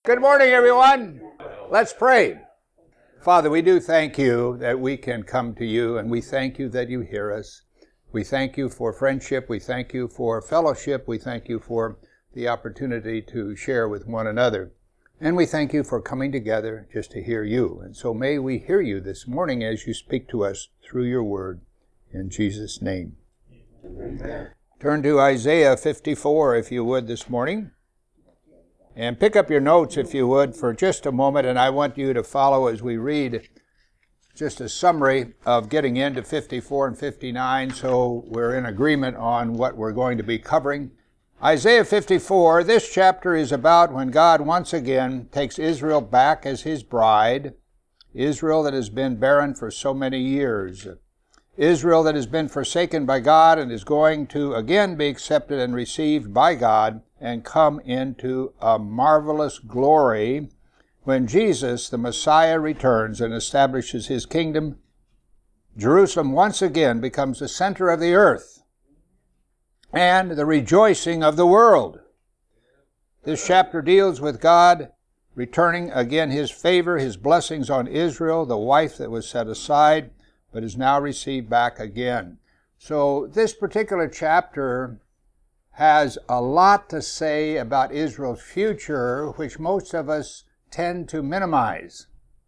Good morning, everyone. Let's pray. Father, we do thank you that we can come to you, and we thank you that you hear us. We thank you for friendship. We thank you for fellowship. We thank you for the opportunity to share with one another. And we thank you for coming together just to hear you. And so may we hear you this morning as you speak to us through your word. In Jesus' name. Amen. Turn to Isaiah 54, if you would, this morning. And pick up your notes, if you would, for just a moment, and I want you to follow as we read just a summary of getting into 54 and 59, so we're in agreement on what we're going to be covering. Isaiah 54, this chapter is about when God once again takes Israel back as his bride, Israel that has been barren for so many years, Israel that has been forsaken by God and is going to again be accepted and received by God and come into a marvelous glory when Jesus, the Messiah, returns and establishes his kingdom. Jerusalem once again becomes the center of the earth and the rejoicing of the world. This chapter deals with God returning again his favor, his blessings on Israel, the wife that was set aside, but is now received back again. So this particular chapter has a lot to say about Israel's future, which most of us tend to minimize.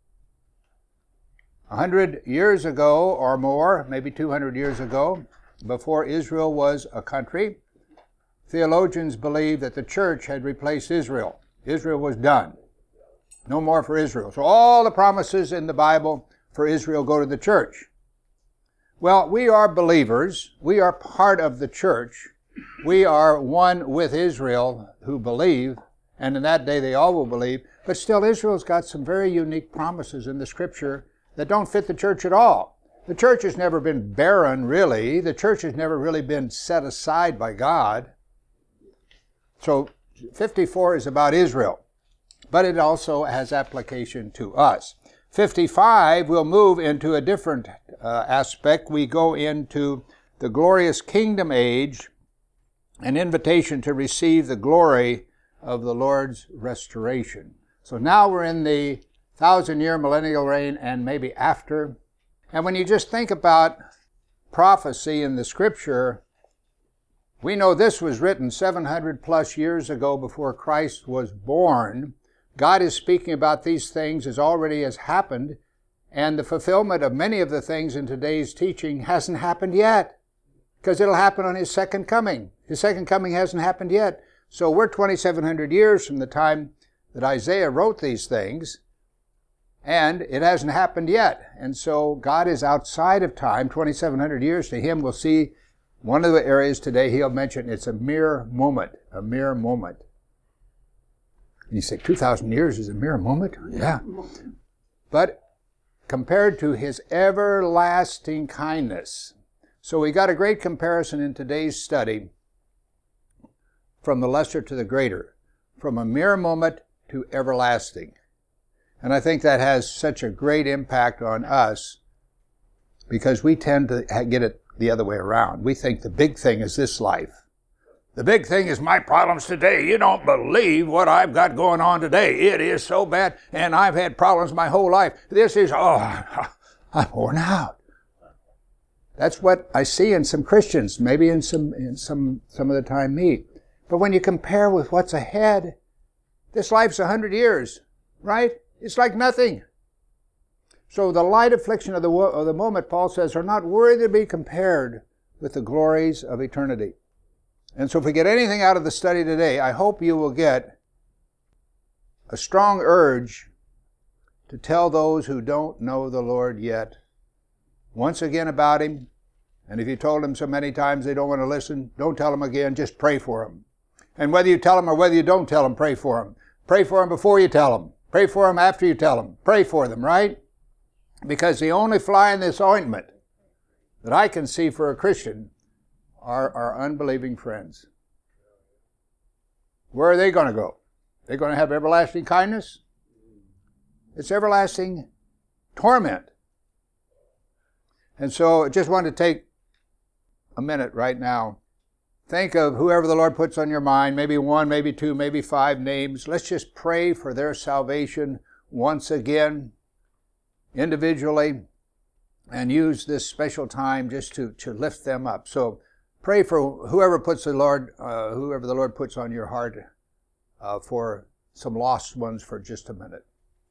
100 years ago or more, maybe 200 years ago, before Israel was a country, theologians believed that the church had replaced Israel. Israel was done. No more for Israel. So all the promises in the Bible for Israel go to the church. Well, we are believers. We are part of the church. We are one with Israel who believe, and in that day they all will believe, but still Israel's got some very unique promises in the Scripture that don't fit the church at all. The church has never been barren, really. The church has never really been set aside by God. So 54 is about Israel, but it also has application to us. 55 will move into a different aspect. We go into the glorious kingdom age, an invitation to receive the glory of the Lord's restoration. So now we're in the 1,000-year millennial reign and maybe after. And when you just think about prophecy in the Scripture, we know this was written 700 plus years ago before Christ was born. God is speaking about these things as already has happened, and the fulfillment of many of the things in today's teaching hasn't happened yet, because it'll happen on his second coming. His second coming hasn't happened yet. So we're 2,700 years from the time that Isaiah wrote these things, and it hasn't happened yet. And so God is outside of time. 2,700 years to him, we'll see one of the areas today he'll mention it's a mere moment, a mere moment. And you say, 2,000 years is a mere moment? Yeah. But compared to his everlasting kindness. So we got a great comparison in today's study from the lesser to the greater, from a mere moment to everlasting. And I think that has such a great impact on us because we tend to get it the other way around. We think the big thing is this life. The big thing is my problems today. You don't believe what I've got going on today. It is so bad, and I've had problems my whole life. I'm worn out. That's what I see in some Christians, maybe in some of the time me. But when you compare with what's ahead, this life's 100 years, right? It's like nothing. So the light affliction of the moment, Paul says, are not worthy to be compared with the glories of eternity. And so if we get anything out of the study today, I hope you will get a strong urge to tell those who don't know the Lord yet once again about him. And if you told them so many times they don't want to listen, don't tell them again, just pray for them. And whether you tell them or whether you don't tell them, pray for them. Pray for them before you tell them. Pray for them after you tell them. Pray for them, right? Because the only fly in this ointment that I can see for a Christian are our unbelieving friends. Where are they going to go? They're going to have everlasting kindness? It's everlasting torment. And so I just want to take a minute right now Think of whoever the Lord puts on your mind, maybe one, maybe two, maybe five names. Let's just pray for their salvation once again, individually, and use this special time just to lift them up. So pray for whoever the Lord puts on your heart for some lost ones for just a minute.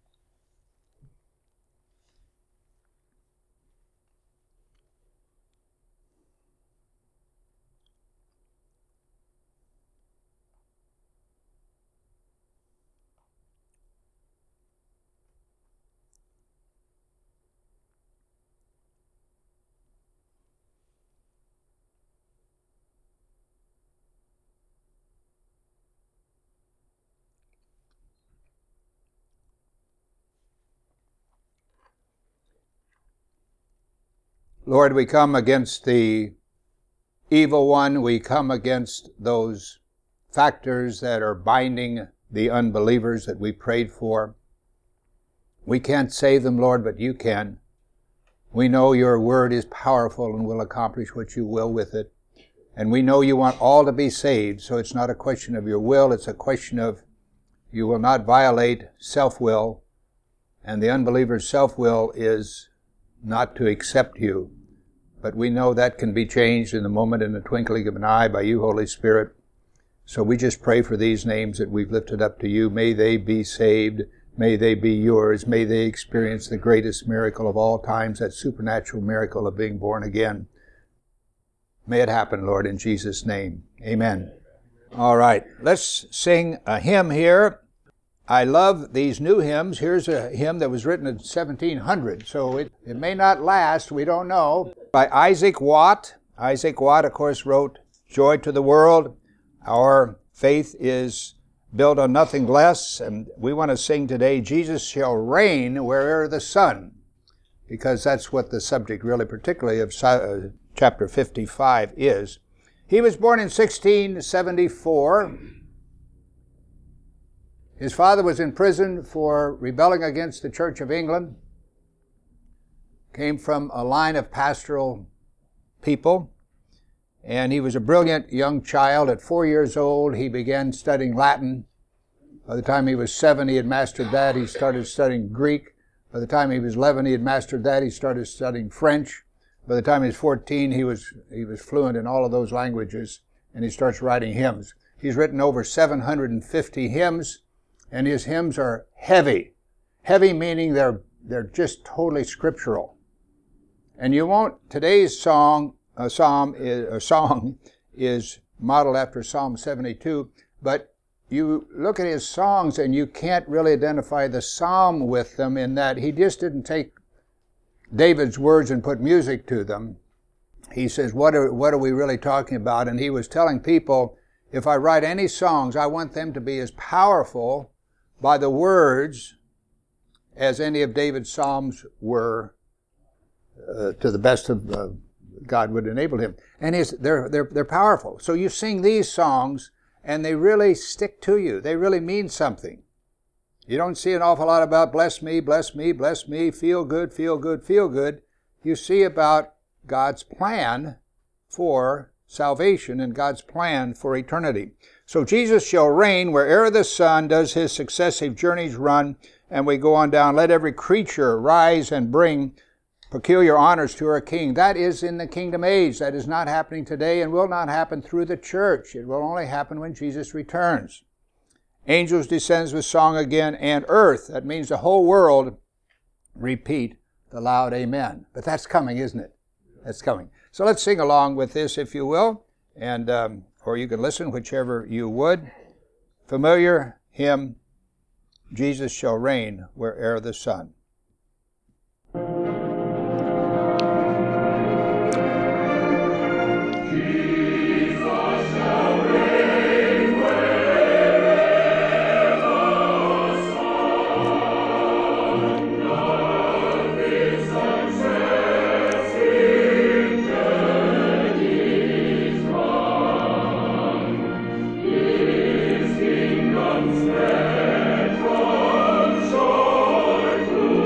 Lord, we come against the evil one. We come against those factors that are binding the unbelievers that we prayed for. We can't save them, Lord, but you can. We know your word is powerful and will accomplish what you will with it. And we know you want all to be saved, so it's not a question of your will, it's a question of you will not violate self-will, and the unbeliever's self-will is not to accept you. But we know that can be changed in the moment, in the twinkling of an eye, by you, Holy Spirit. So we just pray for these names that we've lifted up to you. May they be saved. May they be yours. May they experience the greatest miracle of all times, that supernatural miracle of being born again. May it happen, Lord, in Jesus' name. Amen. All right, let's sing a hymn here. I love these new hymns. Here's a hymn that was written in 1700, so it may not last, we don't know. By Isaac Watt. Isaac Watt, of course, wrote Joy to the World. Our faith is built on nothing less, and we want to sing today, Jesus shall reign where'er the sun, because that's what the subject really particularly of chapter 55 is. He was born in 1674. His father was in prison for rebelling against the Church of England. Came from a line of pastoral people. And he was a brilliant young child. At 4 years old, he began studying Latin. By the time he was 7, he had mastered that. He started studying Greek. By the time he was 11, he had mastered that. He started studying French. By the time he was 14, he was fluent in all of those languages. And he starts writing hymns. He's written over 750 hymns. And his hymns are heavy. Heavy meaning they're just totally scriptural. And you won't, today's song is modeled after Psalm 72, but you look at his songs and you can't really identify the psalm with them, in that he just didn't take David's words and put music to them. He says, what are we really talking about? And he was telling people, if I write any songs, I want them to be as powerful by the words as any of David's psalms were, to the best of God would enable him. And they're powerful. So you sing these songs and they really stick to you. They really mean something. You don't see an awful lot about bless me, bless me, bless me, feel good, feel good, feel good. You see about God's plan for salvation and God's plan for eternity. So Jesus shall reign where'er the sun does his successive journeys run. And we go on down, let every creature rise and bring peculiar honors to our King. That is in the kingdom age. That is not happening today and will not happen through the church. It will only happen when Jesus returns. Angels descends with song again, and earth, that means the whole world, repeat the loud amen. But that's coming, isn't it? That's coming. So let's sing along with this, if you will, and or you can listen, whichever you would. Familiar hymn, Jesus shall reign where'er the sun. From shore to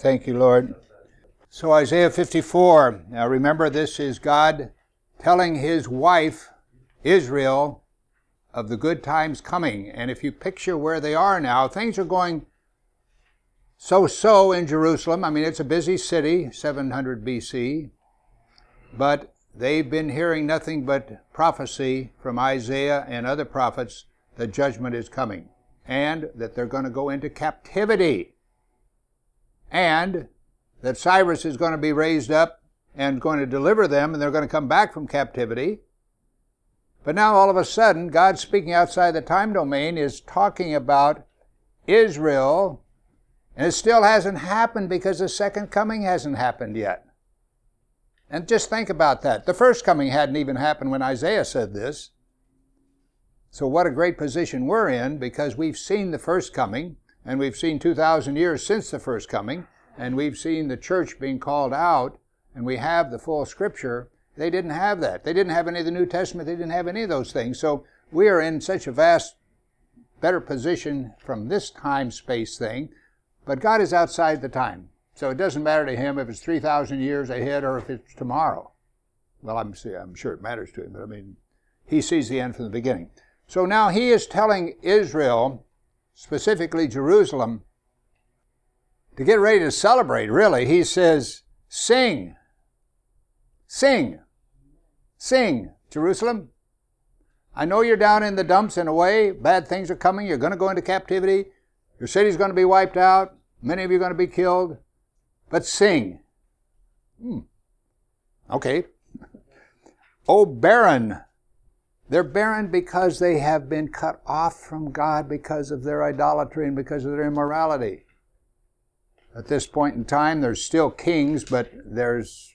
Thank you, Lord. So Isaiah 54, now remember this is God telling his wife, Israel, of the good times coming. And if you picture where they are now, things are going so-so in Jerusalem. I mean, it's a busy city, 700 BC, but they've been hearing nothing but prophecy from Isaiah and other prophets that judgment is coming and that they're going to go into captivity and that Cyrus is going to be raised up and going to deliver them and they're going to come back from captivity. But now all of a sudden, God speaking outside the time domain is talking about Israel, and it still hasn't happened because the second coming hasn't happened yet. And just think about that. The first coming hadn't even happened when Isaiah said this. So what a great position we're in, because we've seen the first coming, and we've seen 2,000 years since the first coming, and we've seen the church being called out, and we have the full Scripture. They didn't have that. They didn't have any of the New Testament. They didn't have any of those things. So we are in such a vast, better position from this time-space thing, but God is outside the time. So it doesn't matter to him if it's 3,000 years ahead or if it's tomorrow. Well, I'm sure it matters to him, but I mean, he sees the end from the beginning. So now he is telling Israel, specifically Jerusalem, to get ready to celebrate, really. He says, sing, sing, sing, Jerusalem. I know you're down in the dumps in a way. Bad things are coming. You're going to go into captivity. Your city's going to be wiped out. Many of you are going to be killed. But sing. Okay. Oh, barren. They're barren because they have been cut off from God because of their idolatry and because of their immorality. At this point in time, there's still kings, but there's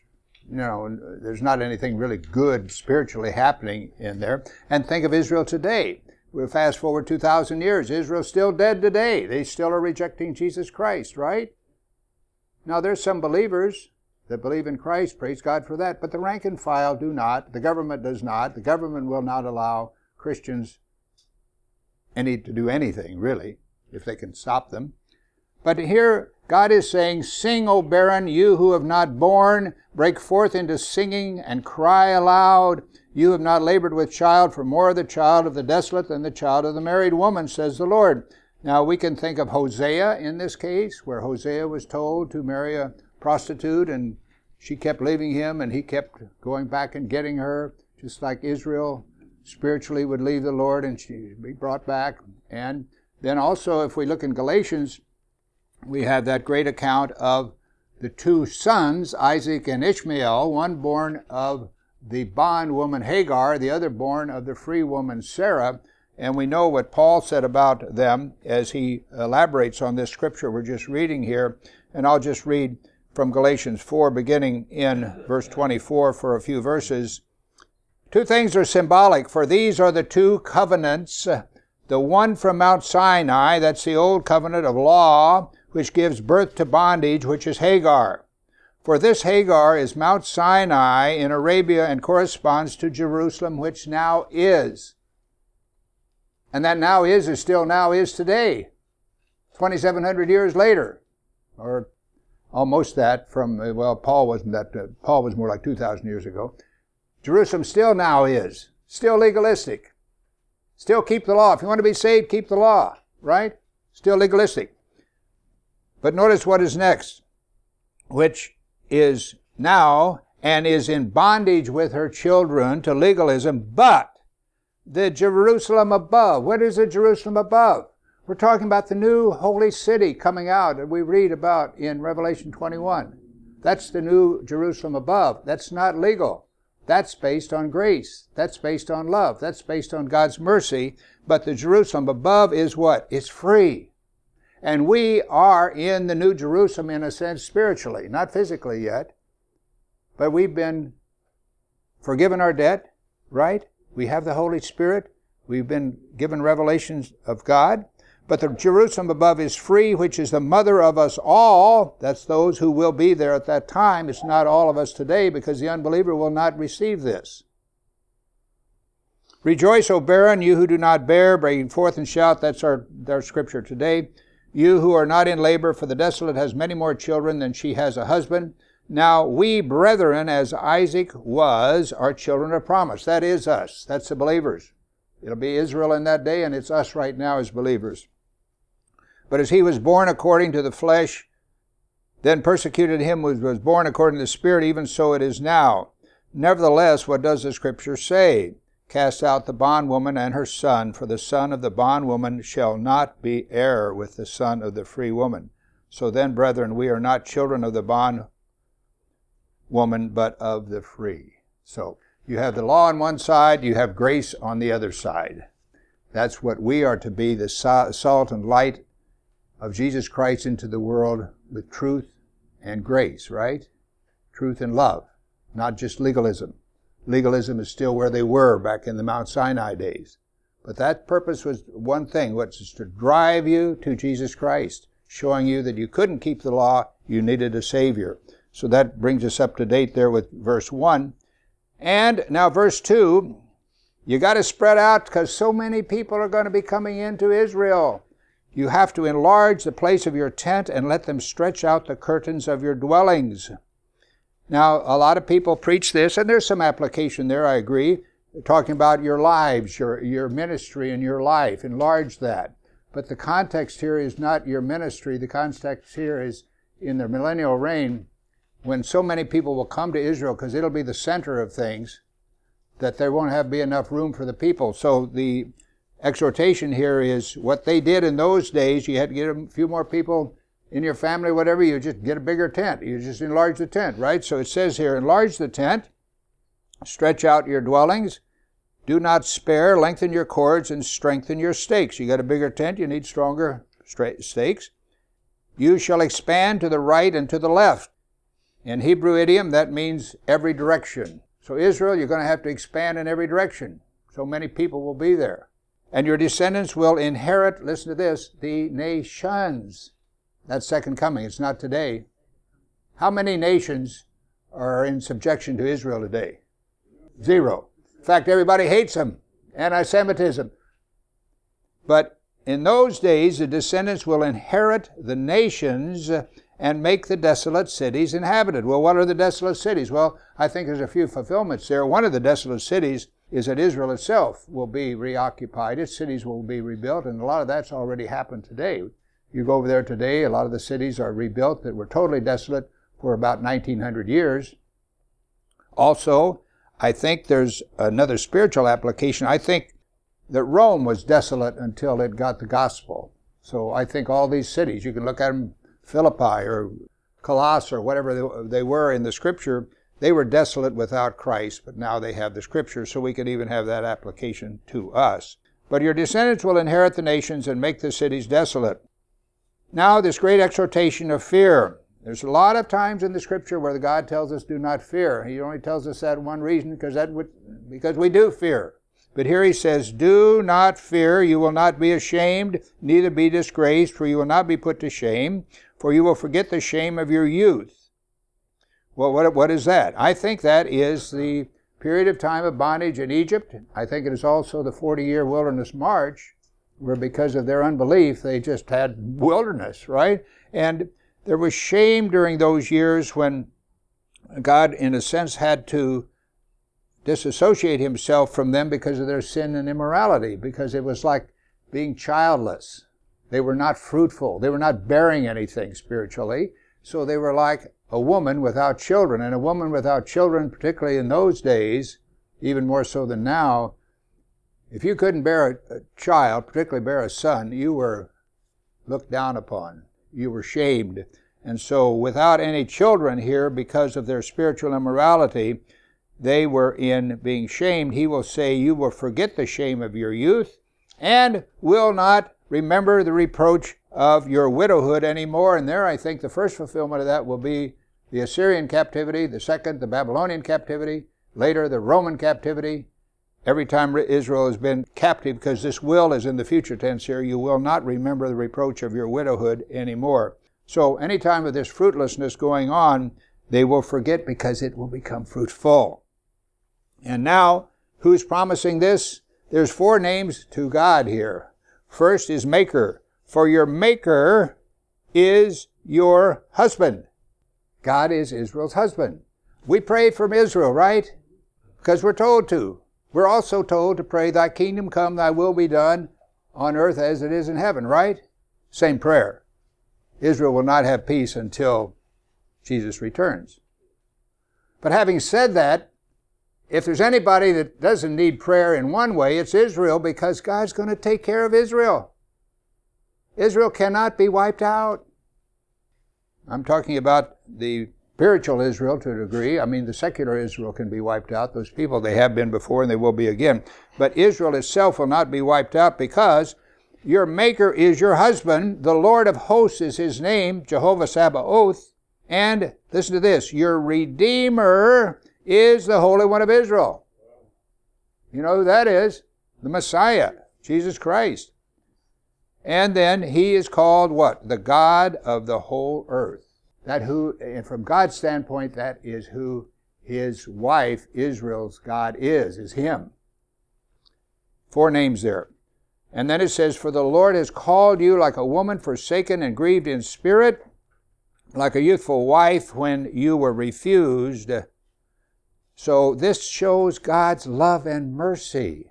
not anything really good spiritually happening in there. And think of Israel today. We'll fast forward 2,000 years. Israel's still dead today. They still are rejecting Jesus Christ, right? Now, there's some believers that believe in Christ, praise God for that, but the rank and file do not. The government does not. The government will not allow Christians to do anything, really, if they can stop them. But here, God is saying, sing, O barren, you who have not borne, break forth into singing and cry aloud. You have not labored with child, for more the child of the desolate than the child of the married woman, says the Lord. Now, we can think of Hosea in this case, where Hosea was told to marry a prostitute, and she kept leaving him, and he kept going back and getting her, just like Israel spiritually would leave the Lord, and she'd be brought back. And then also, if we look in Galatians, we have that great account of the two sons, Isaac and Ishmael, one born of the bondwoman Hagar, the other born of the free woman Sarah. And we know what Paul said about them as he elaborates on this scripture we're just reading here. And I'll just read from Galatians 4, beginning in verse 24 for a few verses. Two things are symbolic, for these are the two covenants. The one from Mount Sinai, that's the old covenant of law, which gives birth to bondage, which is Hagar. For this Hagar is Mount Sinai in Arabia and corresponds to Jerusalem, which now is. And that now is still now is today, 2,700 years later, or almost that from, Paul wasn't that, Paul was more like 2,000 years ago. Jerusalem still now is, still legalistic. Still keep the law. If you want to be saved, keep the law, right? Still legalistic. But notice what is next, which is now and is in bondage with her children to legalism, but the Jerusalem above. What is the Jerusalem above? We're talking about the new holy city coming out that we read about in Revelation 21. That's the new Jerusalem above. That's not legal. That's based on grace. That's based on love. That's based on God's mercy. But the Jerusalem above is what? It's free. And we are in the New Jerusalem in a sense spiritually, not physically yet. But we've been forgiven our debt, right? We have the Holy Spirit. We've been given revelations of God. But the Jerusalem above is free, which is the mother of us all. That's those who will be there at that time. It's not all of us today because the unbeliever will not receive this. Rejoice, O barren, you who do not bear, breaking forth and shout. That's our scripture today. you who are not in labor, for the desolate has many more children than she has a husband. Now we, brethren, as Isaac was, are children of promise. That is us. That's the believers. It'll be Israel in that day, and it's us right now as believers. But as he was born according to the flesh, then persecuted him who was born according to the Spirit, even so it is now. Nevertheless, what does the Scripture say? Cast out the bondwoman and her son, for the son of the bondwoman shall not be heir with the son of the free woman. So then, brethren, we are not children of the bondwoman, but of the free. So you have the law on one side, you have grace on the other side. That's what we are to be, the salt and light of Jesus Christ into the world with truth and grace, right? Truth and love, not just legalism. Legalism is still where they were back in the Mount Sinai days. But that purpose was one thing, which is to drive you to Jesus Christ, showing you that you couldn't keep the law, you needed a Savior. So that brings us up to date there with verse 1. And now verse 2, you got to spread out because so many people are going to be coming into Israel. You have to enlarge the place of your tent and let them stretch out the curtains of your dwellings. Now, a lot of people preach this, and there's some application there, I agree, talking about your lives, your ministry and your life. Enlarge that. But the context here is not your ministry. The context here is in the millennial reign, when so many people will come to Israel, because it'll be the center of things, that there won't be enough room for the people. So the exhortation here is what they did in those days. You had to get a few more people in your family, whatever, you just get a bigger tent. You just enlarge the tent, right? So it says here, enlarge the tent, stretch out your dwellings, do not spare, lengthen your cords, and strengthen your stakes. You got a bigger tent, you need stronger stakes. You shall expand to the right and to the left. In Hebrew idiom, that means every direction. So Israel, you're going to have to expand in every direction. So many people will be there. And your descendants will inherit, listen to this, the nations. That's second coming. It's not today. How many nations are in subjection to Israel today? 0. In fact, everybody hates them. Anti-Semitism. But in those days, the descendants will inherit the nations and make the desolate cities inhabited. Well, what are the desolate cities? Well, I think there's a few fulfillments there. One of the desolate cities is that Israel itself will be reoccupied. Its cities will be rebuilt, and a lot of that's already happened today. You go over there today, a lot of the cities are rebuilt that were totally desolate for about 1900 years. Also, I think there's another spiritual application. I think that Rome was desolate until it got the gospel. So I think all these cities, you can look at them, Philippi or Colossus or whatever they were in the Scripture, they were desolate without Christ, but now they have the Scripture, so we could even have that application to us. But your descendants will inherit the nations and make the cities desolate. Now, this great exhortation of fear. There's a lot of times in the Scripture where God tells us do not fear. He only tells us that one reason, because we do fear. But here he says, do not fear, you will not be ashamed, neither be disgraced, for you will not be put to shame, for you will forget the shame of your youth. Well, what is that? I think that is the period of time of bondage in Egypt. I think it is also the 40-year wilderness march, where because of their unbelief, they just had wilderness, right? And there was shame during those years when God, in a sense, had to disassociate himself from them because of their sin and immorality, because it was like being childless. They were not fruitful. They were not bearing anything spiritually. So they were like a woman without children. And a woman without children, particularly in those days, even more so than now, if you couldn't bear a child, particularly bear a son, you were looked down upon. You were shamed. And so without any children here, because of their spiritual immorality, they were in being shamed. He will say, you will forget the shame of your youth and will not remember the reproach of your widowhood anymore. And there I think the first fulfillment of that will be the Assyrian captivity, the second, the Babylonian captivity, later the Roman captivity. Every time Israel has been captive, because this will is in the future tense here, you will not remember the reproach of your widowhood anymore. So any time of this fruitlessness going on, they will forget because it will become fruitful. And now, who's promising this? There's 4 names to God here. First is Maker. For your Maker is your husband. God is Israel's husband. We pray from Israel, right? Because we're told to. We're also told to pray, thy kingdom come, thy will be done on earth as it is in heaven, right? Same prayer. Israel will not have peace until Jesus returns. But having said that, if there's anybody that doesn't need prayer in one way, it's Israel, because God's going to take care of Israel. Israel cannot be wiped out. I'm talking about the spiritual Israel to a degree. I mean, the secular Israel can be wiped out. Those people, they have been before and they will be again. But Israel itself will not be wiped out, because your Maker is your husband. The Lord of hosts is his name, Jehovah Sabaoth. And listen to this, your Redeemer is the Holy One of Israel. You know who that is? The Messiah, Jesus Christ. And then he is called what? The God of the whole earth. That who, and from God's standpoint, that is who his wife, Israel's God is him. 4 names there. And then it says, for the Lord has called you like a woman forsaken and grieved in spirit, like a youthful wife when you were refused. So this shows God's love and mercy.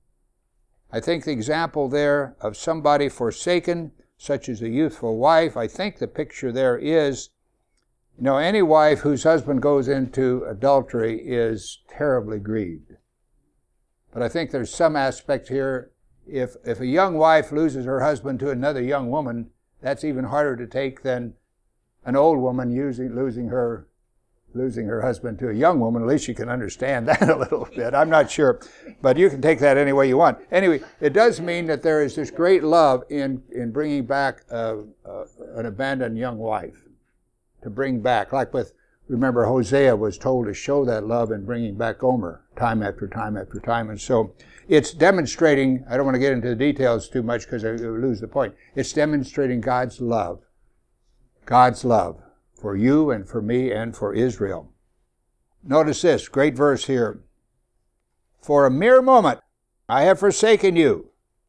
I think the example there of somebody forsaken, such as a youthful wife, I think the picture there is, any wife whose husband goes into adultery is terribly grieved. But I think there's some aspect here, if a young wife loses her husband to another young woman, that's even harder to take than an old woman losing her husband to a young woman. At least you can understand that a little bit. I'm not sure, but you can take that any way you want. Anyway, it does mean that there is this great love in bringing back an abandoned young wife, to bring back. Like remember Hosea was told to show that love in bringing back Gomer time after time after time. And so it's demonstrating, I don't want to get into the details too much because I lose the point. It's demonstrating God's love. God's love for you and for me and for Israel. Notice this, great verse here. For a mere moment I have forsaken you.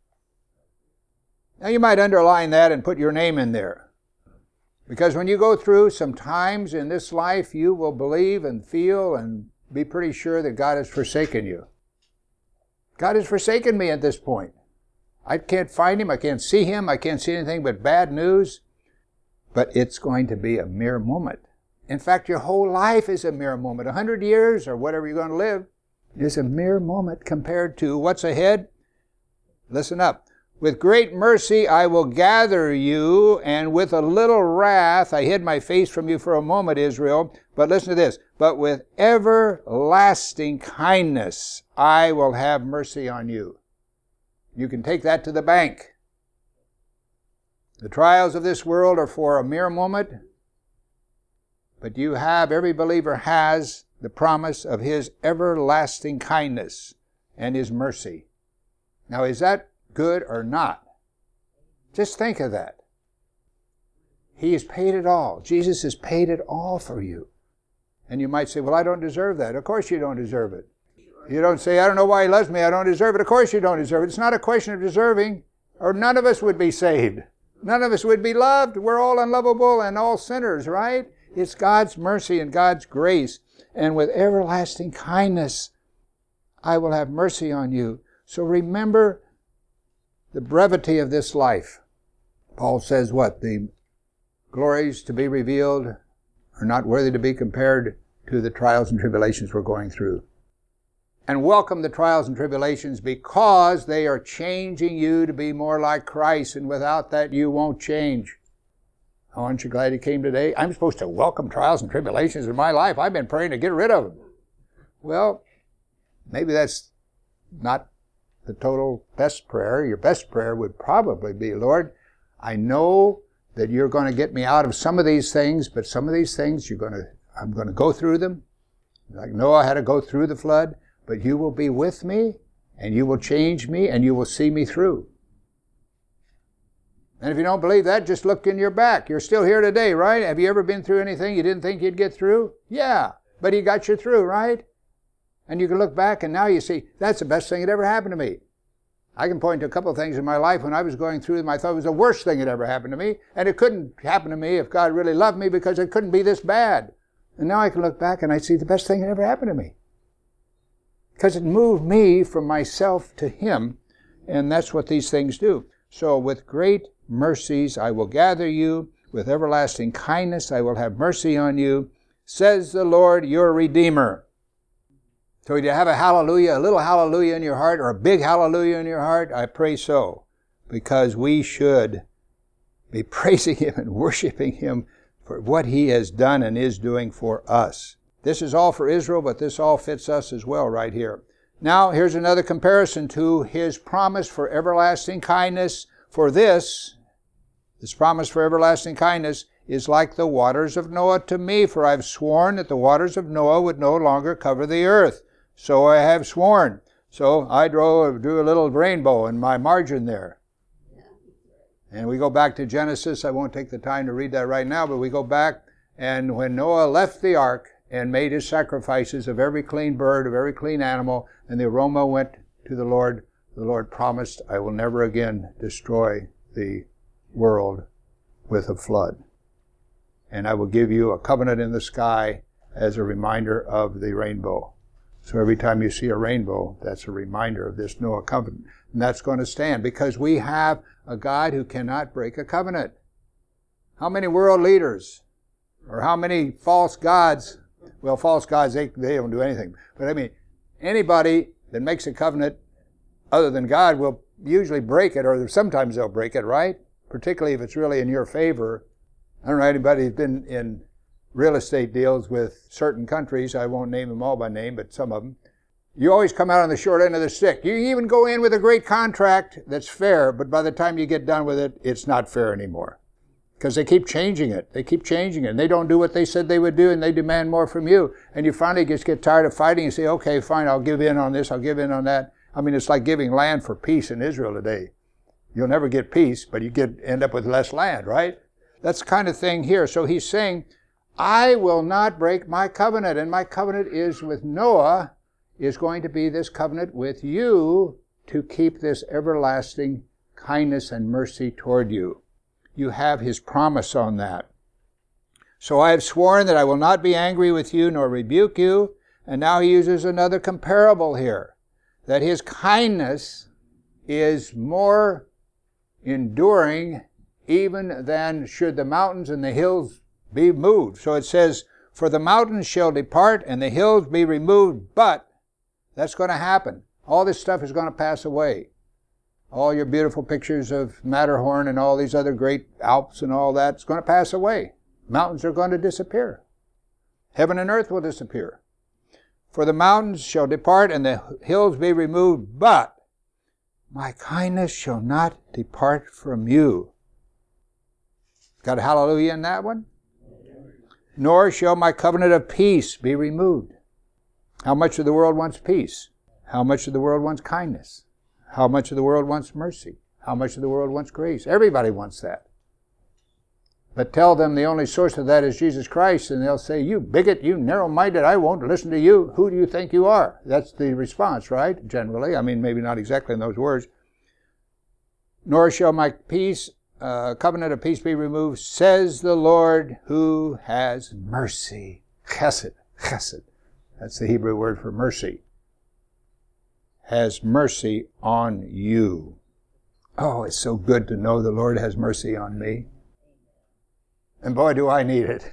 Now you might underline that and put your name in there. Because when you go through some times in this life, you will believe and feel and be pretty sure that God has forsaken you. God has forsaken me at this point. I can't find him, I can't see him, I can't see anything but bad news. But it's going to be a mere moment. In fact, your whole life is a mere moment. 100 years or whatever you're going to live is a mere moment compared to what's ahead. Listen up. With great mercy I will gather you, and with a little wrath I hid my face from you for a moment, Israel. But listen to this. But with everlasting kindness I will have mercy on you. You can take that to the bank. The trials of this world are for a mere moment, but every believer has the promise of his everlasting kindness and his mercy. Now, is that good or not? Just think of that. He has paid it all. Jesus has paid it all for you. And you might say, well, I don't deserve that. Of course you don't deserve it. You don't say, I don't know why he loves me, I don't deserve it. Of course you don't deserve it. It's not a question of deserving, or none of us would be saved. None of us would be loved. We're all unlovable and all sinners, right? It's God's mercy and God's grace. And with everlasting kindness, I will have mercy on you. So remember the brevity of this life. Paul says what? The glories to be revealed are not worthy to be compared to the trials and tribulations we're going through. And welcome the trials and tribulations, because they are changing you to be more like Christ, and without that you won't change. Aren't you glad he came today? I'm supposed to welcome trials and tribulations in my life. I've been praying to get rid of them. Well, maybe that's not the total best prayer. Your best prayer would probably be, Lord, I know that you're going to get me out of some of these things, but some of these things I'm going to go through them. Like Noah had to go through the flood. But you will be with me, and you will change me, and you will see me through. And if you don't believe that, just look in your back. You're still here today, right? Have you ever been through anything you didn't think you'd get through? Yeah, but he got you through, right? And you can look back, and now you see, that's the best thing that ever happened to me. I can point to a couple of things in my life when I was going through them I thought it was the worst thing that ever happened to me, and it couldn't happen to me if God really loved me because it couldn't be this bad. And now I can look back and I see the best thing that ever happened to me. Because it moved me from myself to Him, and that's what these things do. So with great mercies I will gather you, with everlasting kindness I will have mercy on you, says the Lord your Redeemer. So do you have a hallelujah, a little hallelujah in your heart, or a big hallelujah in your heart? I pray so, because we should be praising Him and worshiping Him for what He has done and is doing for us. This is all for Israel, but this all fits us as well right here. Now, here's another comparison to His promise for everlasting kindness. For this promise for everlasting kindness is like the waters of Noah to me, for I've sworn that the waters of Noah would no longer cover the earth. So I have sworn. So I drew a little rainbow in my margin there. And we go back to Genesis. I won't take the time to read that right now, but we go back, and when Noah left the ark and made his sacrifices of every clean bird, of every clean animal, and the aroma went to the Lord promised, I will never again destroy the world with a flood. And I will give you a covenant in the sky as a reminder of the rainbow. So every time you see a rainbow, that's a reminder of this Noah covenant. And that's going to stand because we have a God who cannot break a covenant. How many world leaders or how many false gods? Well, false gods, they don't do anything. But I mean, anybody that makes a covenant other than God will usually break it, or sometimes they'll break it, right? Particularly if it's really in your favor. I don't know anybody who's been in real estate deals with certain countries. I won't name them all by name, but some of them. You always come out on the short end of the stick. You even go in with a great contract that's fair, but by the time you get done with it, it's not fair anymore. Because they keep changing it. They keep changing it. And they don't do what they said they would do, and they demand more from you. And you finally just get tired of fighting and say, okay, fine, I'll give in on this, I'll give in on that. I mean, it's like giving land for peace in Israel today. You'll never get peace, but you end up with less land, right? That's the kind of thing here. So he's saying, I will not break my covenant, and my covenant is with Noah, is going to be this covenant with you to keep this everlasting kindness and mercy toward you. You have His promise on that. So I have sworn that I will not be angry with you nor rebuke you. And now he uses another comparable here, that His kindness is more enduring even than should the mountains and the hills be moved. So it says, for the mountains shall depart and the hills be removed, but that's going to happen. All this stuff is going to pass away. All your beautiful pictures of Matterhorn and all these other great Alps and all that, it's going to pass away. Mountains are going to disappear. Heaven and earth will disappear. For the mountains shall depart and the hills be removed, but my kindness shall not depart from you. Got a hallelujah in that one? Nor shall my covenant of peace be removed. How much of the world wants peace? How much of the world wants kindness? How much of the world wants mercy? How much of the world wants grace? Everybody wants that. But tell them the only source of that is Jesus Christ, and they'll say, you bigot, you narrow-minded, I won't listen to you. Who do you think you are? That's the response, right? Generally. I mean, maybe not exactly in those words. Nor shall my peace, covenant of peace be removed, says the Lord who has mercy. Chesed, chesed. That's the Hebrew word for mercy. Has mercy on you. Oh, it's so good to know the Lord has mercy on me. And boy, do I need it.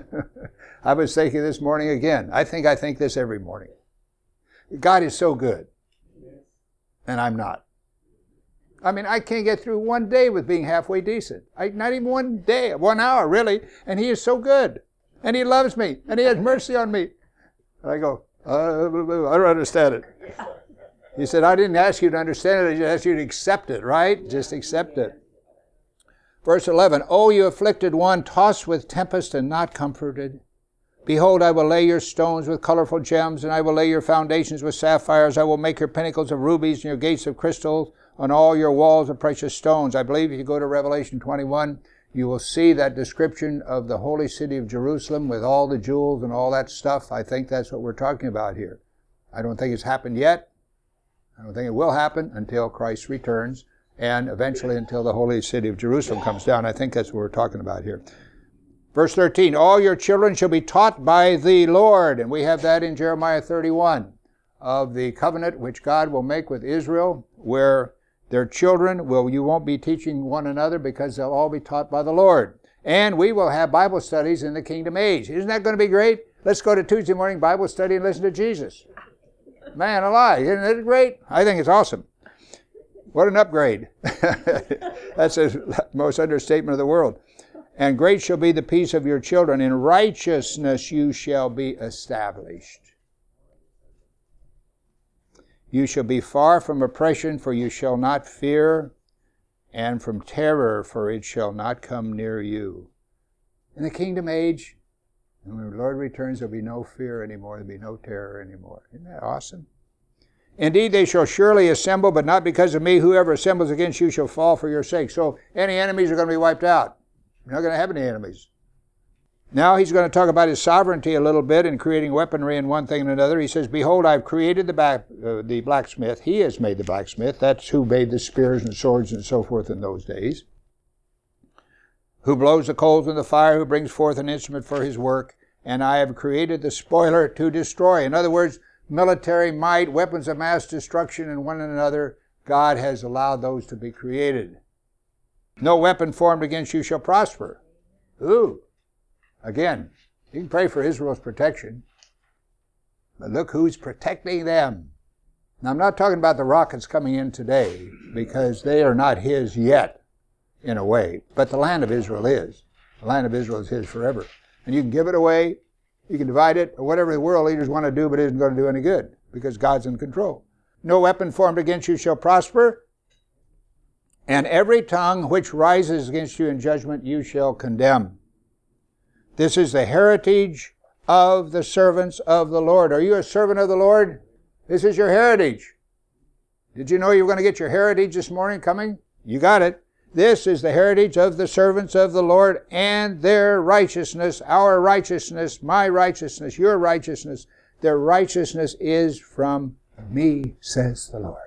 I was thinking this morning again. I think this every morning. God is so good. And I'm not. I mean, I can't get through one day with being halfway decent. Not even 1 day, 1 hour, really. And He is so good. And He loves me. And He has mercy on me. And I go, I don't understand it. He said, I didn't ask you to understand it. I just asked you to accept it, right? Just accept it. Verse 11, O you afflicted one, tossed with tempest and not comforted. Behold, I will lay your stones with colorful gems, and I will lay your foundations with sapphires. I will make your pinnacles of rubies and your gates of crystal, on all your walls of precious stones. I believe if you go to Revelation 21, you will see that description of the holy city of Jerusalem with all the jewels and all that stuff. I think that's what we're talking about here. I don't think it's happened yet. I don't think it will happen until Christ returns and eventually until the holy city of Jerusalem comes down. I think that's what we're talking about here. Verse 13, all your children shall be taught by the Lord. And we have that in Jeremiah 31 of the covenant which God will make with Israel, where their children you won't be teaching one another because they'll all be taught by the Lord. And we will have Bible studies in the kingdom age. Isn't that going to be great? Let's go to Tuesday morning Bible study and listen to Jesus. Man alive, isn't it great? I think it's awesome. What an upgrade. That's the most understatement of the world. And great shall be the peace of your children. In righteousness you shall be established. You shall be far from oppression, for you shall not fear, and from terror, for it shall not come near you. In the kingdom age, and when the Lord returns, there'll be no fear anymore. There'll be no terror anymore. Isn't that awesome? Indeed, they shall surely assemble, but not because of me. Whoever assembles against you shall fall for your sake. So any enemies are going to be wiped out. You're not going to have any enemies. Now he's going to talk about his sovereignty a little bit in creating weaponry and one thing and another. He says, behold, I've created the blacksmith. He has made the blacksmith. That's who made the spears and swords and so forth in those days. Who blows the coals in the fire, who brings forth an instrument for his work. And I have created the spoiler to destroy. In other words, military might, weapons of mass destruction and one another, God has allowed those to be created. No weapon formed against you shall prosper. Ooh. Again, you can pray for Israel's protection. But look who's protecting them. Now, I'm not talking about the rockets coming in today, because they are not his yet, in a way. But the land of Israel is. The land of Israel is his forever. And you can give it away, you can divide it, or whatever the world leaders want to do, but it isn't going to do any good, because God's in control. No weapon formed against you shall prosper, and every tongue which rises against you in judgment you shall condemn. This is the heritage of the servants of the Lord. Are you a servant of the Lord? This is your heritage. Did you know you were going to get your heritage this morning coming? You got it. This is the heritage of the servants of the Lord, and their righteousness, our righteousness, my righteousness, your righteousness, their righteousness is from me, says the Lord.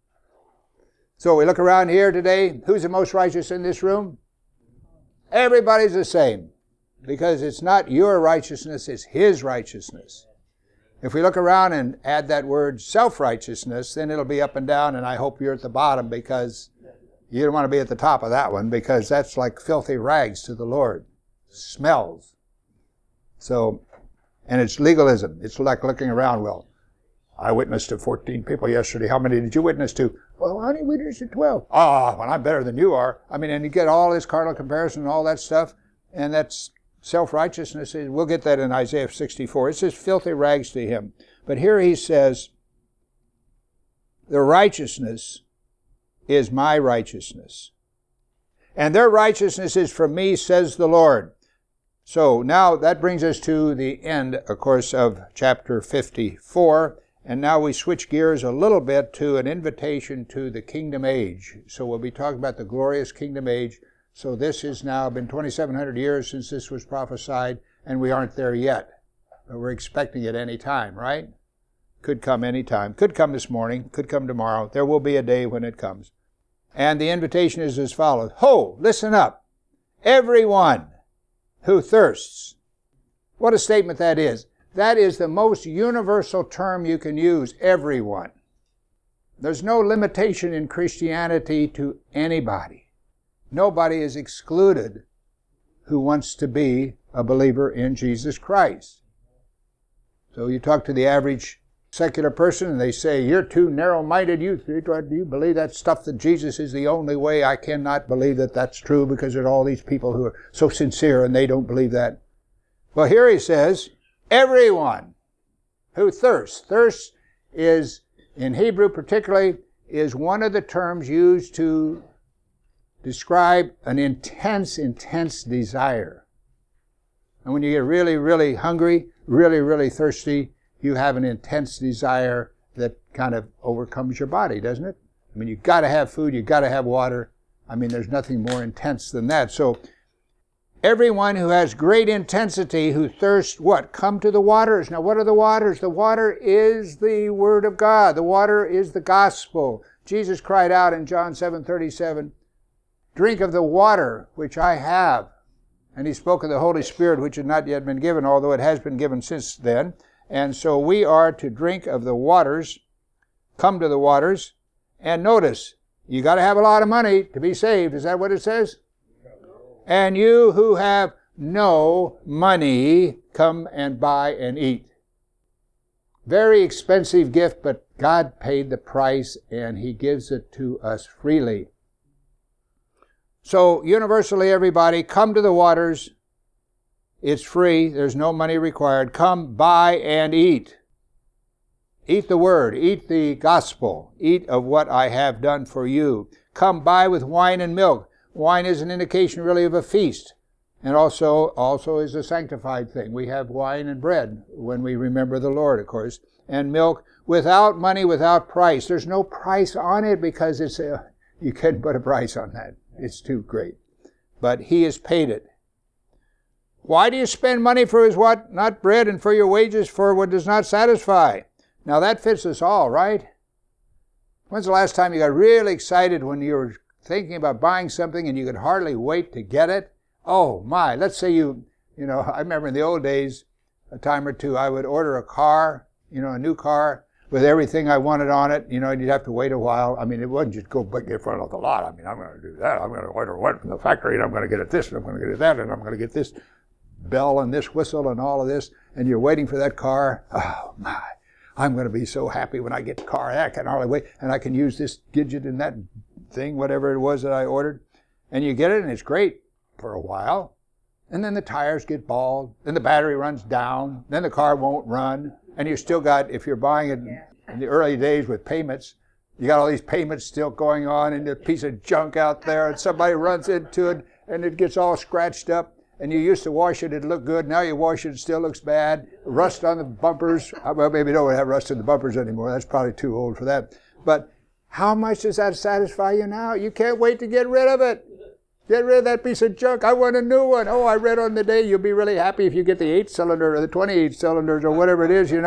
So we look around here today. Who's the most righteous in this room? Everybody's the same. Because it's not your righteousness, it's his righteousness. If we look around and add that word self-righteousness, then it'll be up and down, and I hope you're at the bottom, because you don't want to be at the top of that one, because that's like filthy rags to the Lord. Smells. So, and it's legalism. It's like looking around, well, I witnessed to 14 people yesterday. How many did you witness to? Well, I only witnessed to 12. Well, I'm better than you are. I mean, and you get all this carnal comparison and all that stuff, and that's self-righteousness. We'll get that in Isaiah 64. It says filthy rags to him. But here he says, the righteousness is my righteousness. And their righteousness is from me, says the Lord. So now that brings us to the end, of course, of chapter 54. And now we switch gears a little bit to an invitation to the kingdom age. So we'll be talking about the glorious kingdom age. So this has now been 2,700 years since this was prophesied, and we aren't there yet. But we're expecting it any time, right? Could come any time. Could come this morning. Could come tomorrow. There will be a day when it comes. And the invitation is as follows. Ho, listen up. Everyone who thirsts. What a statement that is. That is the most universal term you can use, everyone. There's no limitation in Christianity to anybody. Nobody is excluded who wants to be a believer in Jesus Christ. So you talk to the average secular person and they say, you're too narrow-minded. Do you believe that stuff that Jesus is the only way? I cannot believe that that's true, because there are all these people who are so sincere and they don't believe that. Well, here he says, everyone who thirsts. Thirst is, in Hebrew particularly, is one of the terms used to describe an intense desire. And when you get really, really hungry, really, really thirsty, you have an intense desire that kind of overcomes your body, doesn't it? I mean, you've got to have food, you've got to have water. I mean, there's nothing more intense than that. So Everyone who has great intensity, who thirsts what? Come to the waters. Now what are the waters? The water is the Word of God. The water is the gospel. Jesus cried out in John 7:37, drink of the water which I have. And he spoke of the Holy Spirit, which had not yet been given, although it has been given since then. And so we are to drink of the waters, come to the waters. And notice, you got to have a lot of money to be saved. Is that what it says? And you who have no money, come and buy and eat. Very expensive gift, but God paid the price and He gives it to us freely. So universally, everybody, come to the waters. It's free. There's no money required. Come, buy, and eat. Eat the Word. Eat the gospel. Eat of what I have done for you. Come, buy with wine and milk. Wine is an indication really of a feast, and also is a sanctified thing. We have wine and bread when we remember the Lord, of course, and milk without money, without price. There's no price on it because you can't put a price on that. It's too great. But He has paid it. Why do you spend money for His what? Not bread, and for your wages for what does not satisfy. Now that fits us all, right? When's the last time you got really excited when you were thinking about buying something and you could hardly wait to get it? Oh my, let's say I remember in the old days, a time or two, I would order a car, a new car with everything I wanted on it, and you'd have to wait a while. I mean, it wasn't just go get front of the lot. I mean, I'm going to do that. I'm going to order one from the factory, and I'm going to get it this, and I'm going to get it that, and I'm going to get this bell and this whistle and all of this, and you're waiting for that car. Oh my, I'm going to be so happy when I get the car. I can hardly wait, and I can use this gadget and that thing, whatever it was that I ordered. And you get it, and it's great for a while. And then the tires get bald, then the battery runs down, then the car won't run, and you still got, if you're buying it in the early days with payments, you got all these payments still going on, and a piece of junk out there, and somebody runs into it, and it gets all scratched up, and you used to wash it, it looked good, now you wash it, it still looks bad, rust on the bumpers. Well, maybe you don't have rust in the bumpers anymore, that's probably too old for that. But how much does that satisfy you now? You can't wait to get rid of it. Get rid of that piece of junk. I want a new one. Oh, I read on the day you'll be really happy if you get the 8-cylinder or the 28 cylinders or whatever it is,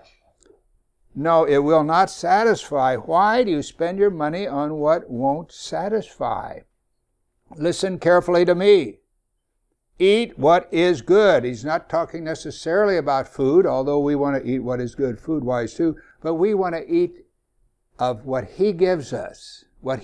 No, it will not satisfy. Why do you spend your money on what won't satisfy? Listen carefully to me. Eat what is good. He's not talking necessarily about food, although we want to eat what is good food-wise too, but we want to eat of what He gives us, what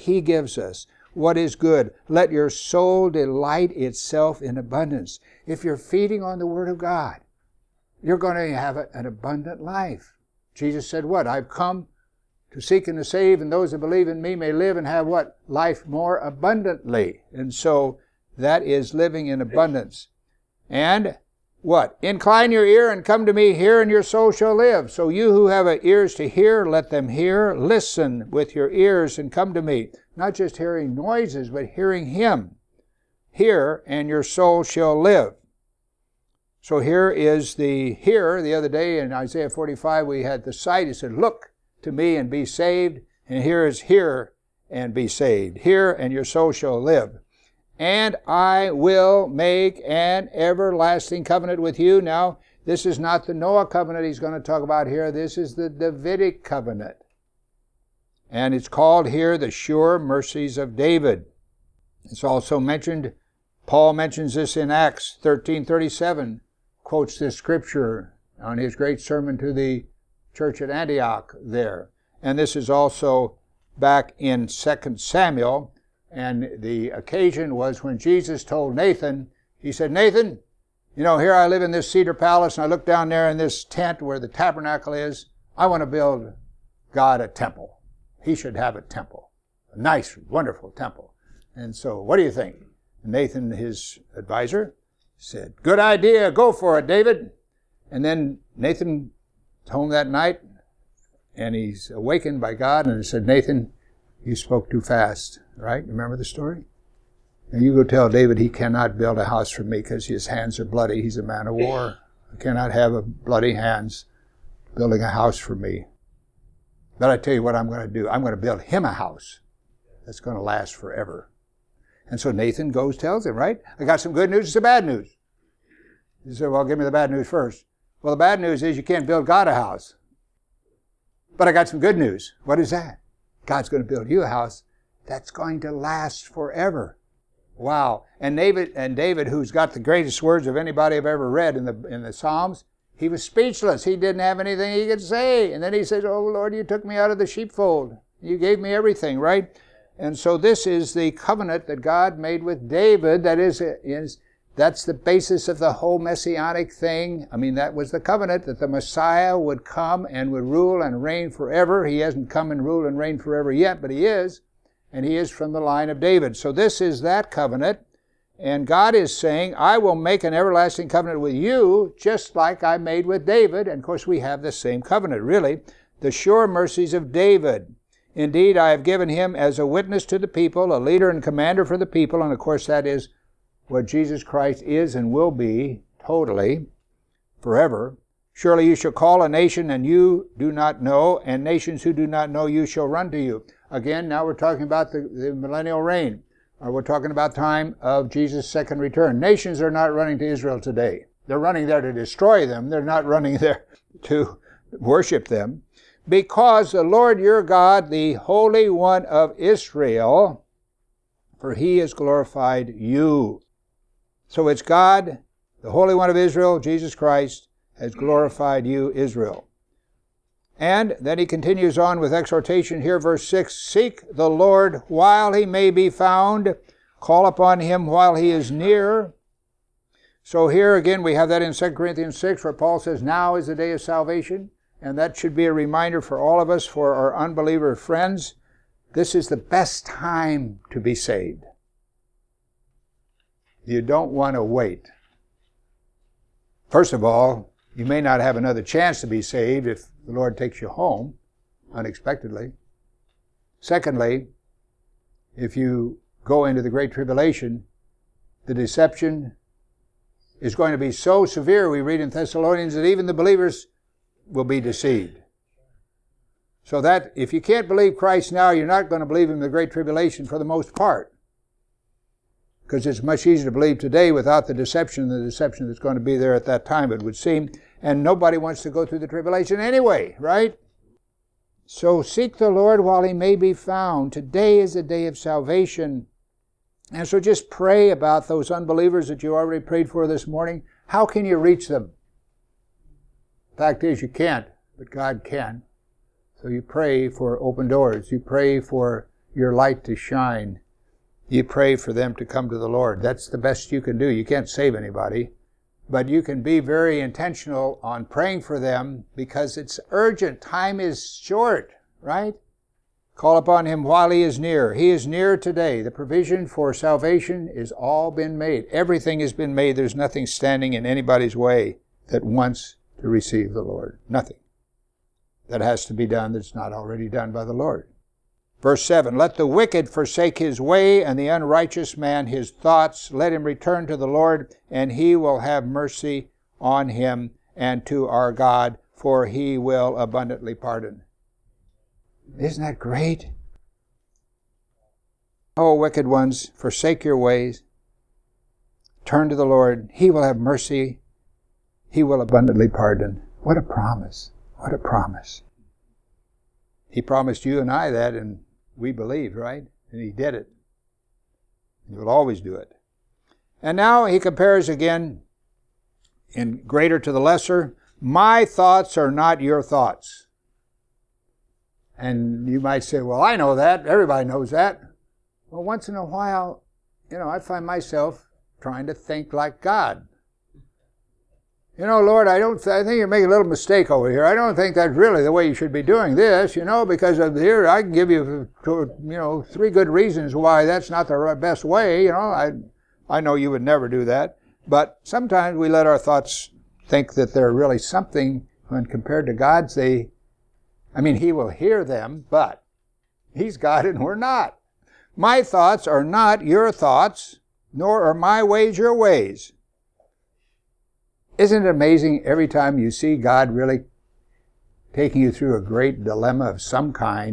is good. Let your soul delight itself in abundance. If you're feeding on the Word of God, you're going to have an abundant life. Jesus said what? I've come to seek and to save, and those that believe in me may live and have what? Life more abundantly. And so that is living in abundance. And what? Incline your ear and come to me, hear, and your soul shall live. So you who have ears to hear, let them hear. Listen with your ears and come to me. Not just hearing noises, but hearing Him. Hear, and your soul shall live. So here is the hear. The other day in Isaiah 45, we had the sight. He said, look to me and be saved. And here is hear and be saved. Hear, and your soul shall live. And I will make an everlasting covenant with you. Now, this is not the Noah covenant He's going to talk about here. This is the Davidic covenant. And it's called here the sure mercies of David. It's also mentioned, Paul mentions this in Acts 13:37, quotes this scripture on his great sermon to the church at Antioch there. And this is also back in 2 Samuel. And the occasion was when Jesus told Nathan, He said, Nathan, here I live in this cedar palace, and I look down there in this tent where the tabernacle is. I want to build God a temple. He should have a temple, a nice, wonderful temple. And so, what do you think? Nathan, his advisor, said, good idea, go for it, David. And then Nathan home that night, and he's awakened by God, and he said, Nathan, you spoke too fast, right? Remember the story? And you go tell David he cannot build a house for me because his hands are bloody. He's a man of war. I cannot have bloody hands building a house for me. But I tell you what I'm going to do. I'm going to build him a house that's going to last forever. And so Nathan goes, tells him, right? I got some good news and some bad news. He said, well, give me the bad news first. Well, the bad news is you can't build God a house. But I got some good news. What is that? God's going to build you a house that's going to last forever. Wow. And David, who's got the greatest words of anybody I've ever read in the Psalms, he was speechless. He didn't have anything he could say. And then he says, oh, Lord, you took me out of the sheepfold. You gave me everything, right? And so this is the covenant that God made with David. That's the basis of the whole messianic thing. I mean, that was the covenant that the Messiah would come and would rule and reign forever. He hasn't come and ruled and reigned forever yet, but he is. And he is from the line of David. So this is that covenant. And God is saying, I will make an everlasting covenant with you, just like I made with David. And of course, we have the same covenant, really. The sure mercies of David. Indeed, I have given him as a witness to the people, a leader and commander for the people. And of course, that is what Jesus Christ is and will be totally, forever. Surely you shall call a nation and you do not know, and nations who do not know you shall run to you. Again, now we're talking about the millennial reign. Or we're talking about time of Jesus' second return. Nations are not running to Israel today. They're running there to destroy them. They're not running there to worship them. Because the Lord your God, the Holy One of Israel, for he has glorified you. So it's God, the Holy One of Israel, Jesus Christ, has glorified you, Israel. And then he continues on with exhortation here, verse 6, seek the Lord while he may be found, call upon him while he is near. So here again we have that in 2 Corinthians 6 where Paul says, now is the day of salvation. And that should be a reminder for all of us, for our unbeliever friends. This is the best time to be saved. You don't want to wait. First of all, you may not have another chance to be saved if the Lord takes you home unexpectedly. Secondly, if you go into the Great Tribulation, the deception is going to be so severe, we read in Thessalonians, that even the believers will be deceived. So that if you can't believe Christ now, you're not going to believe him in the Great Tribulation for the most part. Because it's much easier to believe today without the deception that's going to be there at that time, it would seem. And nobody wants to go through the tribulation anyway, right? So seek the Lord while he may be found. Today is the day of salvation. And so just pray about those unbelievers that you already prayed for this morning. How can you reach them? Fact is, you can't, but God can. So you pray for open doors. You pray for your light to shine. You pray for them to come to the Lord. That's the best you can do. You can't save anybody, but you can be very intentional on praying for them because it's urgent. Time is short, right? Call upon him while he is near. He is near today. The provision for salvation is all been made. Everything has been made. There's nothing standing in anybody's way that wants to receive the Lord. Nothing that has to be done that's not already done by the Lord. Verse 7, let the wicked forsake his way, and the unrighteous man his thoughts. Let him return to the Lord, and he will have mercy on him and to our God, for he will abundantly pardon. Isn't that great? O wicked ones, forsake your ways. Turn to the Lord. He will have mercy. He will abundantly pardon. What a promise. What a promise. He promised you and I that, and we believed, right? And he did it. He will always do it. And now he compares again in greater to the lesser. My thoughts are not your thoughts. And you might say, well, I know that. Everybody knows that. Well, once in a while, I find myself trying to think like God. Lord, I think you're making a little mistake over here. I don't think that's really the way you should be doing this, because of here I can give you, 3 good reasons why that's not the best way. I know you would never do that. But sometimes we let our thoughts think that they're really something when compared to God's. He will hear them, but he's God and we're not. My thoughts are not your thoughts, nor are my ways your ways. Isn't it amazing every time you see God really taking you through a great dilemma of some kind,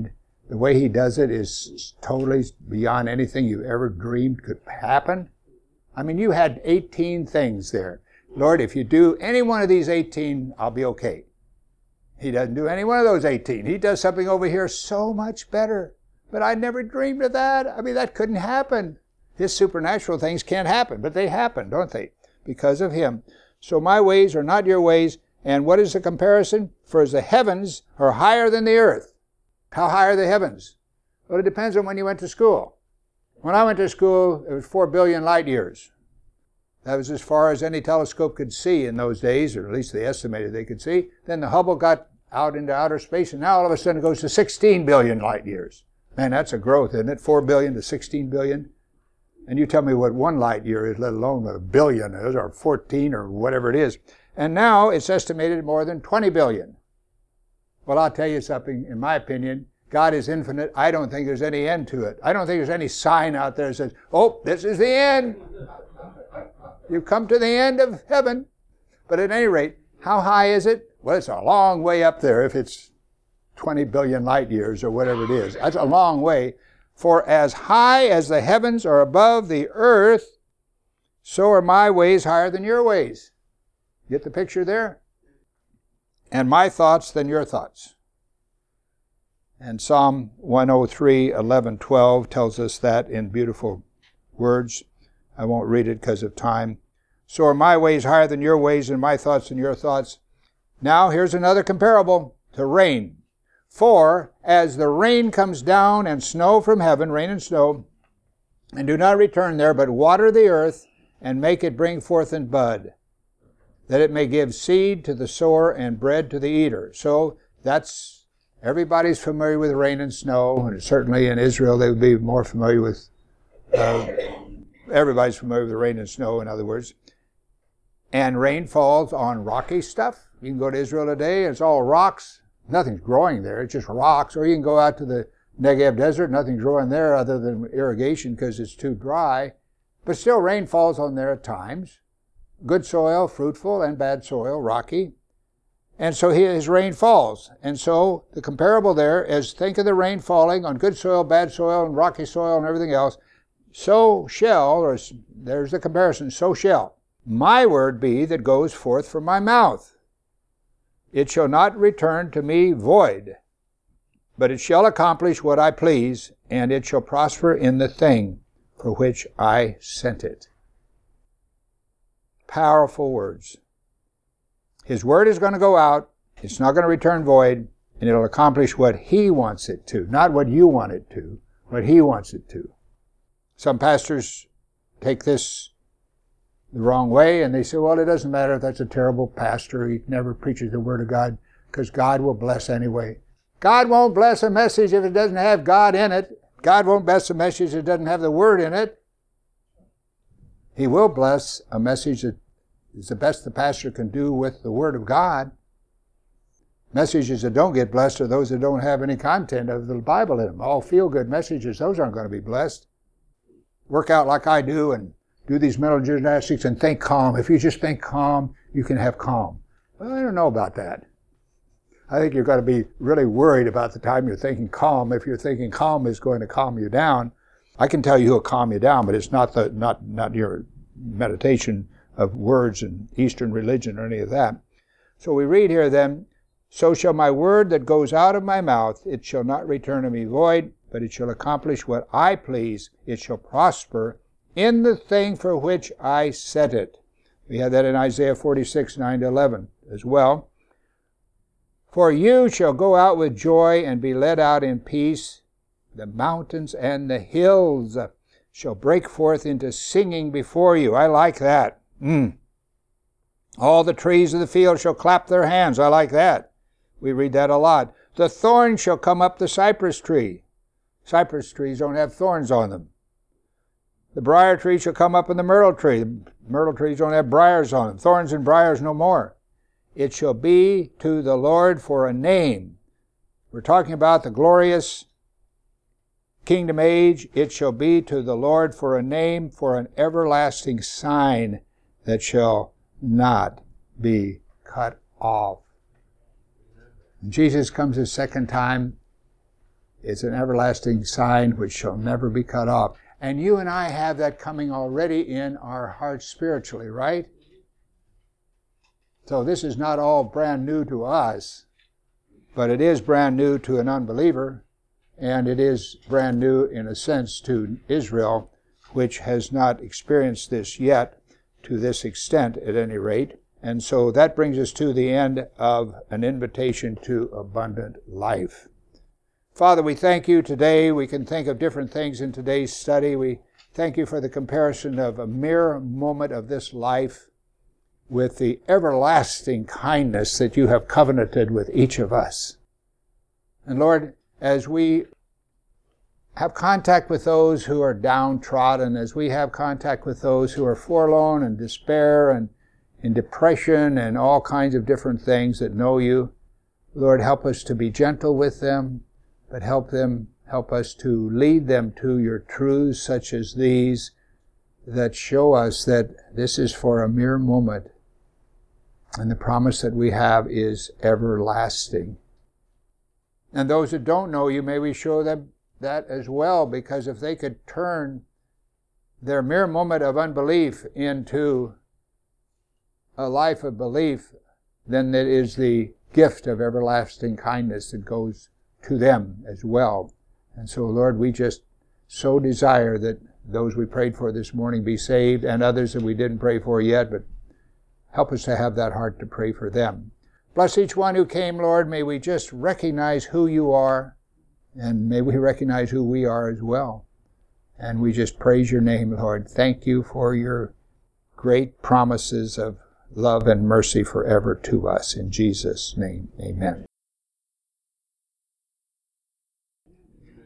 The way he does it is totally beyond anything you ever dreamed could happen. I mean, you had 18 things there. Lord, if you do any one of these 18, I'll be okay. He doesn't do any one of those 18. He does something over here so much better. But I never dreamed of that. I mean, that couldn't happen. His supernatural things can't happen, but they happen, don't they? Because of him. So my ways are not your ways. And what is the comparison? For as the heavens are higher than the earth. How high are the heavens? Well, it depends on when you went to school. When I went to school, it was 4 billion light years. That was as far as any telescope could see in those days, or at least they estimated they could see. Then the Hubble got out into outer space, and now all of a sudden it goes to 16 billion light years. Man, that's a growth, isn't it? 4 billion to 16 billion. And you tell me what 1 light year is, let alone what 1 billion is, or 14, or whatever it is. And now it's estimated more than 20 billion. Well, I'll tell you something, in my opinion, God is infinite. I don't think there's any end to it. I don't think there's any sign out there that says, oh, this is the end. You've come to the end of heaven. But at any rate, how high is it? Well, it's a long way up there if it's 20 billion light years or whatever it is. That's a long way. For as high as the heavens are above the earth, so are my ways higher than your ways. Get the picture there? And my thoughts than your thoughts. And Psalm 103, 11, 12 tells us that in beautiful words. I won't read it because of time. So are my ways higher than your ways, and my thoughts than your thoughts. Now here's another comparable to rain. For as the rain comes down and snow from heaven, rain and snow, and do not return there, but water the earth and make it bring forth and bud, that it may give seed to the sower and bread to the eater. So that's, everybody's familiar with rain and snow, and certainly in Israel they would be more familiar with, everybody's familiar with rain and snow, in other words. And rain falls on rocky stuff. You can go to Israel today, and it's all rocks. Nothing's growing there, it's just rocks. Or you can go out to the Negev desert, nothing's growing there other than irrigation because it's too dry. But still rain falls on there at times. Good soil, fruitful, and bad soil, rocky. And so his rain falls. And so the comparable there is, think of the rain falling on good soil, bad soil, and rocky soil, and everything else. So shall, or there's the comparison, so shall my word be that goes forth from my mouth. It shall not return to me void, but it shall accomplish what I please, and it shall prosper in the thing for which I sent it. Powerful words. His word is going to go out, it's not going to return void, and it'll accomplish what he wants it to, not what you want it to, what he wants it to. Some pastors take this the wrong way, and they say, well, it doesn't matter if that's a terrible pastor, he never preaches the word of God, because God will bless anyway. God won't bless a message if it doesn't have God in it. God won't bless a message that doesn't have the word in it. He will bless a message that is the best the pastor can do with the word of God. Messages that don't get blessed are those that don't have any content of the Bible in them. All feel-good messages, those aren't going to be blessed. Work out like I do and do these mental gymnastics and think calm. If you just think calm, you can have calm. Well, I don't know about that. I think you're going to be really worried about the time you're thinking calm. If you're thinking calm is going to calm you down, I can tell you who'll calm you down, but it's not your meditation of words and Eastern religion or any of that. So we read here then, so shall my word that goes out of my mouth, it shall not return to me void, but it shall accomplish what I please. It shall prosper in the thing for which I sent it. We have that in Isaiah 46, 9-11 as well. For you shall go out with joy and be led out in peace. The mountains and the hills shall break forth into singing before you. I like that. All the trees of the field shall clap their hands. I like that. We read that a lot. The thorn shall come up the cypress tree. Cypress trees don't have thorns on them. The briar tree shall come up in the myrtle tree. The myrtle trees don't have briars on them. Thorns and briars no more. It shall be to the Lord for a name. We're talking about the glorious kingdom age. It shall be to the Lord for a name, for an everlasting sign that shall not be cut off. When Jesus comes a second time, It's an everlasting sign which shall never be cut off. And you and I have that coming already in our hearts spiritually, right? So this is not all brand new to us, but it is brand new to an unbeliever, and it is brand new in a sense to Israel, which has not experienced this yet, to this extent at any rate. And so that brings us to the end of an invitation to abundant life. Father, we thank you today. We can think of different things in today's study. We thank you for the comparison of a mere moment of this life with the everlasting kindness that you have covenanted with each of us. And Lord, as we have contact with those who are downtrodden, as we have contact with those who are forlorn and despair and in depression and all kinds of different things that know you, Lord, help us to be gentle with them, but help us to lead them to your truths such as these that show us that this is for a mere moment, and the promise that we have is everlasting. And those that don't know you, may we show them that as well, because if they could turn their mere moment of unbelief into a life of belief, then it is the gift of everlasting kindness that goes to them as well. And so, Lord, we just so desire that those we prayed for this morning be saved, and others that we didn't pray for yet, but help us to have that heart to pray for them. Bless each one who came, Lord. May we just recognize who you are, and may we recognize who we are as well. And we just praise your name, Lord. Thank you for your great promises of love and mercy forever to us. In Jesus' name, amen.